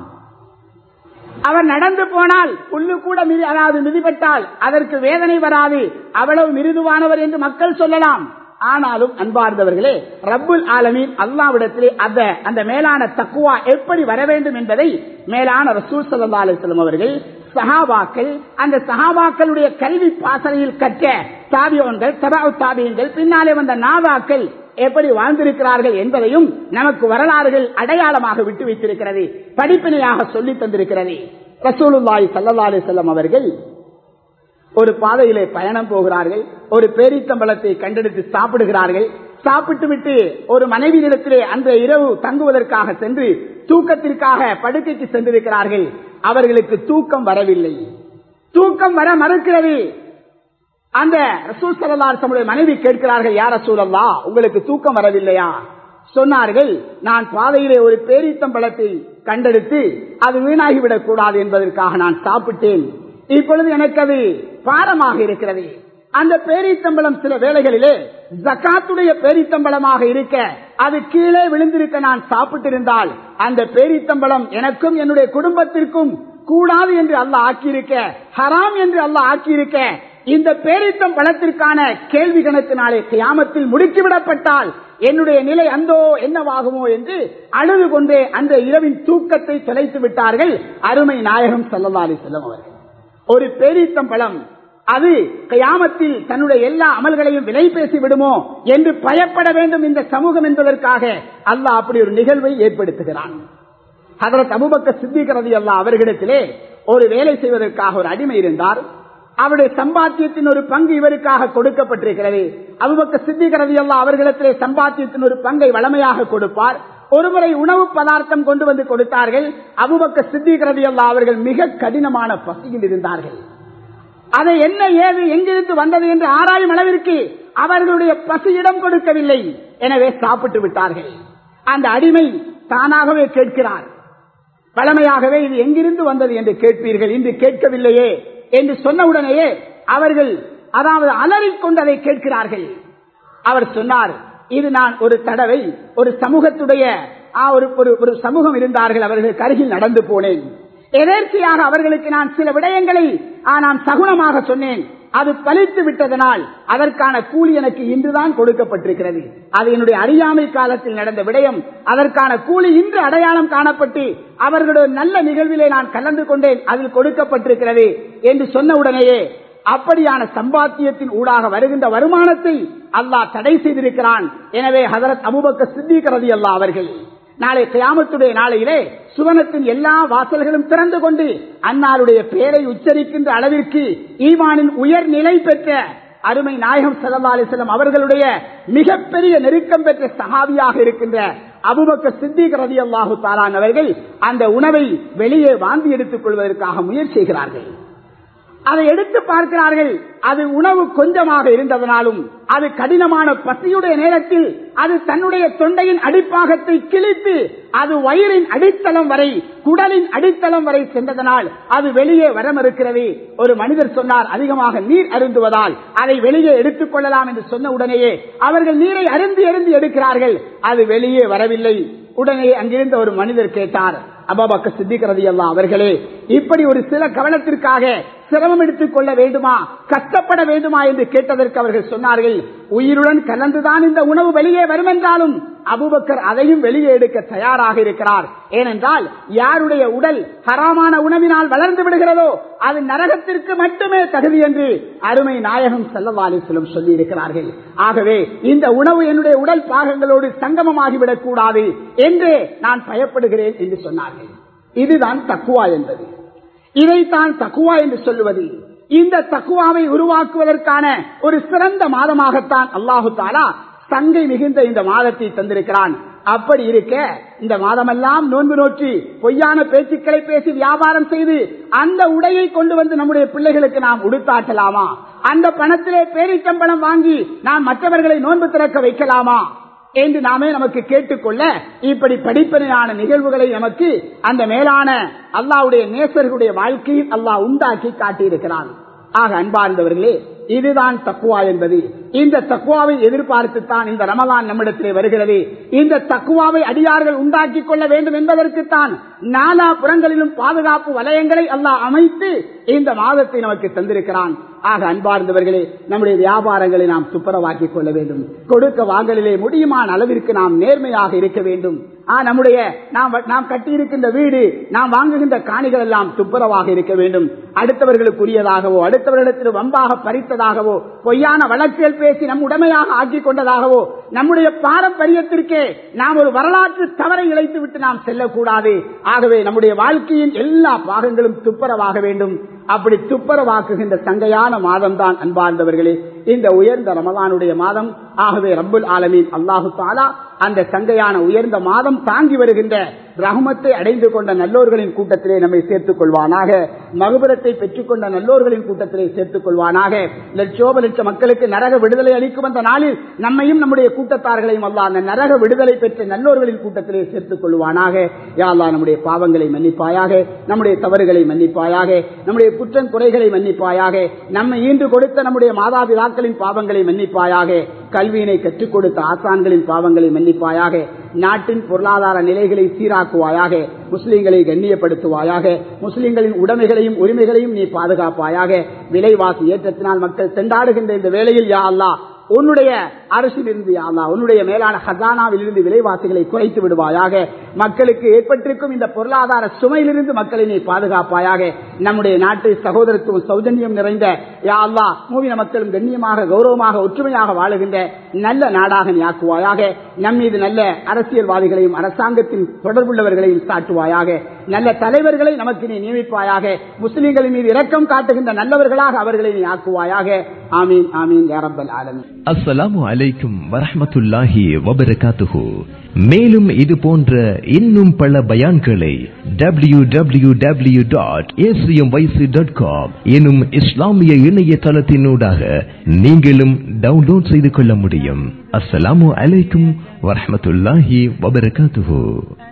அவர் நடந்து போனால் புல்லு கூட மிதி அதாவது மிதிப்பட்டால் அதற்கு வேதனை வராது, அவ்வளவு மிருதுவானவர் என்று மக்கள் சொல்லலாம். ஆனாலும் அன்பார்ந்தவர்களே ரப்புல் ஆலமீன் அல்லாஹ்விடத்திலே அந்த அந்த மேலான தக்வா எப்படி வர வேண்டும் என்பதை மேலான ரசூல் ஸல்லல்லாஹு அலைஹி வஸல்லம் அவர்கள் சஹாபாக்கள் அந்த சஹாபாக்களுடைய கல்வி பாசறையில் கற்ற தாபியோன்கள் தபஉ தாபியீன்கள் பின்னாலே வந்த நாதாக்கள் எப்படி வாழ்ந்திருக்கிறார்கள் என்பதையும் நமக்கு வரலாறுகள் அடையாளமாக விட்டு வைத்திருக்கிறது, படிப்பினையாக சொல்லி தந்திருக்கிறது. ரசூலுல்லாஹி ஸல்லல்லாஹு அலைஹி வஸல்லம் அவர்கள் ஒரு பாதையிலே பயணம் போகிறார்கள். ஒரு பேரீச்சம்பழத்தை கண்டெடுத்து சாப்பிடுகிறார்கள். சாப்பிட்டு விட்டு ஒரு மனைவி நிலத்திலே அந்த இரவு தங்குவதற்காக சென்று தூக்கத்திற்காக படுக்கைக்கு சென்றிருக்கிறார்கள். அவர்களுக்கு தூக்கம் வரவில்லை, தூக்கம் வர மறுக்கிறது. அந்த ரசூல் ஸல்லல்லாஹு அலைஹி வஸல்லம் மனைவி கேட்கிறார்கள், யா ரசூலல்லாஹ் உங்களுக்கு தூக்கம் வரவில்லையா? சொன்னார்கள், நான் பாதையிலே ஒரு பேரீச்சம்பழத்தை கண்டெடுத்து அது வீணாகிவிடக் கூடாது என்பதற்காக நான் சாப்பிட்டேன். இப்பொழுது எனக்கு அது பாரமாக இருக்கிறது. அந்த பேரித்தம்பளம் சில வேளைகளிலே ஜகாத்துடைய பேரித்தம்பளமாக இருக்க அது கீழே விழுந்திருக்க நான் சாப்பிட்டிருந்தால் அந்த பேரித்தம்பளம் எனக்கும் என்னுடைய குடும்பத்திற்கும் கூடாது என்று அல்லாஹ் ஆக்கியிருக்க, ஹராம் என்று அல்லாஹ் ஆக்கியிருக்க, இந்த பேரித்தம் பழத்திற்கான கேள்வி கணக்கினாலே கியாமத்தில் முடுக்கிவிடப்பட்டால் என்னுடைய நிலை அந்தோ என்னவாகுமோ என்று அழுது கொண்டே அந்த இரவின் தூக்கத்தை தொலைத்து விட்டார்கள் அருமை நாயகம் ஸல்லல்லாஹு அலைஹி வஸல்லம் அவர்கள். ஒரு பேரித்தம் பழம் அது கியாமத்தில் தன்னுடைய எல்லா அமல்களையும் விலை பேசி விடுமோ என்று பயப்பட வேண்டும் இந்த சமூகம் என்பதற்காக அல்லாஹ் அப்படி ஒரு நிகழ்வை ஏற்படுத்துகிறான். ஹஜ்ரத் அபூபக்கர் சித்திக் ரலியல்லாஹு அவர்களிடத்திலே ஒரு வேலை செய்வதற்காக ஒரு அடிமை இருந்தார். அவருடைய சம்பாத்தியத்தின் ஒரு பங்கு இவருக்காக கொடுக்கப்பட்டிருக்கிறது. அபூபக்கர் சித்திக் ரலியல்லாஹு அவர்களிடத்திலே சம்பாத்தியத்தின் ஒரு பங்கை வளமையாக கொடுப்பார். ஒருமுறை உணவு பதார்த்தம் கொண்டு வந்து கொடுத்தார்கள். அபூபக்கர் சித்திக் ரலியல்லாஹு அவர்கள் மிக கடினமான பசியில் இருந்தார்கள். அதை என்ன ஏது எங்கிருந்து வந்தது என்று ஆராயும் அளவிற்கு அவர்களுடைய பசி இடம் கொடுக்கவில்லை. எனவே சாப்பிட்டு விட்டார்கள். அந்த அடிமை தானாகவே கேட்கிறார். பழமையாகவே இது எங்கிருந்து வந்தது என்று கேட்பீர்கள், இன்று கேட்கவில்லையே என்று சொன்னவுடனேயே அவர்கள் அதாவது அலறிக்கொண்டு அதை கேட்கிறார்கள். அவர் சொன்னார், இது நான் ஒரு தடவை ஒரு சமூகத்துடைய ஒரு சமூகம் இருந்தார்கள், அவர்களுக்கு அருகில் நடந்து போனேன். எதேர்ச்சியாக அவர்களுக்கு நான் சில விடயங்களை நான் சகுனமாக சொன்னேன். அது பலித்து விட்டதனால் அதற்கான கூலி எனக்கு இன்றுதான் கொடுக்கப்பட்டிருக்கிறது. அது என்னுடைய அறியாமை காலத்தில் நடந்த விடயம். அதற்கான கூலி இன்று அடையாளம் காணப்பட்டு அவர்களுடைய நல்ல நிகழ்விலே நான் கலந்து கொண்டேன், அதில் கொடுக்கப்பட்டிருக்கிறது என்று சொன்னவுடனேயே அப்படியான சம்பாத்தியத்தின் ஊடாக வருகின்ற வருமானத்தை அல்லாஹ் தடை செய்திருக்கிறான். எனவே ஹஜ்ரத் அபூபக்கர் சித்திக் ரலியல்லாஹு அவர்கள் நாளை கியாமத்துடைய நாளையிலே சுவனத்தின் எல்லா வாசல்களும் திறந்து கொண்டு அன்னாருடைய பெயரை உச்சரிக்கின்ற அளவிற்கு ஈமானின் உயர் நிலை பெற்ற அருமை நாயகம் ஸல்லல்லாஹு அலைஹி வஸல்லம் அவர்களுடைய மிகப்பெரிய நெருக்கம் பெற்ற சஹாபியாக இருக்கின்ற அபூபக்கர் சித்திக் ரலியல்லாஹு தஆலா அவர்கள் அந்த உணவை வெளியே வாந்தி எடுத்துக் கொள்வதற்காக முயற்சி செய்கிறார்கள். அதை எடுத்து பார்க்கிறார்கள். அது உணவு கொஞ்சமாக இருந்ததனாலும் அது கடினமான பசியுடைய நேரத்தில் அது தன்னுடைய தொண்டையின் அடிப்பாகத்தை கிழித்து அது வயிறின் அடித்தளம் வரை குடலின் அடித்தளம் வரை சென்றதனால் அது வெளியே வர மறுக்கிறது. ஒரு மனிதர் சொன்னார், அதிகமாக நீர் அருந்துவதால் அதை வெளியே எடுத்துக் கொள்ளலாம் என்று சொன்ன உடனேயே அவர்கள் நீரை அருந்தி அருந்தி எடுக்கிறார்கள். அது வெளியே வரவில்லை. உடனே அங்கிருந்த ஒரு மனிதர் கேட்டார், அபூபக்கர் சித்திக் ரலியல்லாஹு அவர்களே, இப்படி ஒரு சில கவனத்திற்காக சிரமம் எடுத்துக் கொள்ள வேண்டுமா, கஷ்டப்பட வேண்டுமா என்று கேட்டதற்கு அவர்கள் சொன்னார்கள், உயிருடன் கலந்துதான் இந்த உணவு வெளியே வரும் என்றாலும் அபூபக்கர் அதையும் வெளியே எடுக்க தயாராக இருக்கிறார். ஏனென்றால் யாருடைய உடல் ஹராமான உணவினால் வளர்ந்து விடுகிறதோ அது நரகத்திற்கு மட்டுமே தகுதி என்று அருமை நாயகம் ஸல்லல்லாஹு அலைஹி வஸல்லம் சொல்லி இருக்கிறார்கள். ஆகவே இந்த உணவு என்னுடைய உடல் பாகங்களோடு சங்கமமாகிவிடக் கூடாது என்று நான் பயப்படுகிறேன் என்று சொன்னார்கள். இதுதான் தக்வா என்பது. இதைத்தான் தக்வா என்று சொல்லுவது. இந்த தக்வாவை உருவாக்குவதற்கான ஒரு சிறந்த மாதமாகத்தான் அல்லாஹு தஆலா சங்கை மிகுந்த இந்த மாதத்தை தந்திருக்கிறான். அப்படி இருக்க இந்த மாதமெல்லாம் நோன்பு நோற்றி பொய்யான பேச்சுக்களை பேசி வியாபாரம் செய்து அந்த உடையை கொண்டு வந்து நம்முடைய பிள்ளைகளுக்கு நாம் உடுத்தாட்டலாமா? அந்த பணத்திலே பேரிச்சம்பளம் வாங்கி நாம் மற்றவர்களை நோன்பு திறக்க வைக்கலாமா என்று நாமே நமக்கு கேட்டுக்கொள்ள இப்படி படிப்பனையான நிகழ்வுகளை நமக்கு அந்த மேலான அல்லாஹ்வுடைய நேசர்களுடைய வாழ்க்கையில் அல்லாஹ் உண்டாக்கி காட்டியிருக்கிறான். ஆக அன்பார்ந்தவர்களே, இதுதான் தக்வா என்பது. இந்த தக்வாவை எதிர்பார்த்துத்தான் இந்த ரமலான் நம்மிடத்திலே வருகிறது. இந்த தக்வாவை அடியார்கள் உண்டாக்கி கொள்ள வேண்டும் என்பதற்குத்தான் நாலா புறங்களிலும் பாதுகாப்பு வலயங்களை அல்லாஹ் அமைத்து இந்த மாதத்தை நமக்கு தந்திருக்கிறான். ஆக அன்பார்ந்தவர்களே, நம்முடைய வியாபாரங்களை நாம் துப்புரவாக்கிக் கொள்ள வேண்டும். கொடுக்க வாங்கலிலே முடியுமான அளவிற்கு நாம் நேர்மையாக இருக்க வேண்டும். நம்முடைய நாம் கட்டியிருக்கின்ற வீடு, நாம் வாங்குகின்ற காணிகள் எல்லாம் துப்புரவாக இருக்க வேண்டும். அடுத்தவர்களுக்குரியதாகவோ அடுத்தவர்களிடத்தில் வம்பாக பறித்ததாகவோ பொய்யான வழக்கில் பேசி நம் உடைமையாக ஆக்கிக் கொண்டதாகவோ நம்முடைய பாரம்பரியத்திற்கே நாம் ஒரு வரலாற்று தவறை இழைத்து விட்டு நாம் செல்லக்கூடாது. ஆகவே நம்முடைய வாழ்க்கையின் எல்லா பாகங்களும் துப்புரவாக வேண்டும். அப்படி துப்புரவாக்குகின்ற சங்கையான மாதம் தான் அன்பார்ந்தவர்களே இந்த உயர்ந்த ரமலானுடைய மாதம். ஆகவே ரப்புல் ஆலமீன் அல்லாஹு தஆலா அந்த சங்கையான உயர்ந்த மாதம் தாங்கி வருகின்ற ரஹ்மத்தை அடைந்து கொண்ட நல்லோர்களின் கூட்டத்திலே நம்மை சேர்த்துக் கொள்வானாக. மகுபிரத்தை பெற்றுக் கொண்ட நல்லோர்களின் கூட்டத்திலே சேர்த்துக் கொள்வானாக. லட்சோப லட்ச மக்களுக்கு நரக விடுதலை அளிக்கும் அந்த நாளில் நம்மையும் நம்முடைய கூட்டத்தார்களையும் அல்லாஹ் அந்த நரக விடுதலை பெற்ற நல்லோர்களின் கூட்டத்திலே சேர்த்துக் கொள்வானாக. யா அல்லாஹ் நம்முடைய பாவங்களை மன்னிப்பாயாக, நம்முடைய தவறுகளை மன்னிப்பாயாக, நம்முடைய குற்றம் குறைகளை மன்னிப்பாயாக, நம்மை ஈன்று கொடுத்த நம்முடைய மாதாபிதாக்களின் பாவங்களை மன்னிப்பாயாக, கல்வியினை கற்றுக் கொடுத்த ஆசான்களின் பாவங்களை மன்னிப்பாயாக, நாட்டின் பொருளாதார நிலைகளை சீராக்குவாயாக, முஸ்லிம்களை கண்ணியப்படுத்துவாயாக, முஸ்லிம்களின் உடைமைகளையும் உரிமைகளையும் நீ பாதுகாப்பாயாக. விலைவாசி ஏற்றத்தினால் மக்கள் திண்டாடுகின்ற இந்த வேளையில் யா அல்லாஹ் உன்னுடைய அரசில் இருந்து யா அல்லாஹ் உன்னுடைய மேலான ஹசானாவில் இருந்து விலைவாசிகளை குறைத்து விடுவாயாக. மக்களுக்கு ஏற்பட்டிருக்கும் இந்த பொருளாதார சுமையிலிருந்து மக்களை நீ பாதுகாப்பாயாக. நம்முடைய நாட்டு சகோதரத்துவம் சௌஜன்யம் நிறைந்த யா அல்லாஹ் மூவின மக்களும் கண்ணியமாக கௌரவமாக ஒற்றுமையாக வாழுகின்ற நல்ல நாடாக நீ ஆக்குவாயாக. நம் மீது நல்ல அரசியல்வாதிகளையும் அரசாங்கத்தின் தொடர்புள்ளவர்களையும் சாட்டுவாயாக. நல்ல தலைவர்களை நமக்கு நீ நியமிப்பாயாக. முஸ்லிம்களின் மீது இரக்கம் காட்டுகின்ற நல்லவர்களாக அவர்களை நீ ஆக்குவாயாக. ஆமீன் ஆமீன் யா ரப்பல் ஆலமீன். அஸ்ஸலாமு அலைக்கும் வரஹ்மத்துல்லாஹி வபரகாத்துஹு. மேலும் இது போன்ற இன்னும் பல பயான்களை W W W dot A C M Y C dot com எனும் இஸ்லாமிய இணையதளத்தினூடாக நீங்களும் டவுன்லோட் செய்து கொள்ள முடியும். அஸ்ஸலாமு அலைக்கும் வரஹ்மத்துல்லாஹி வபரகாத்துஹு.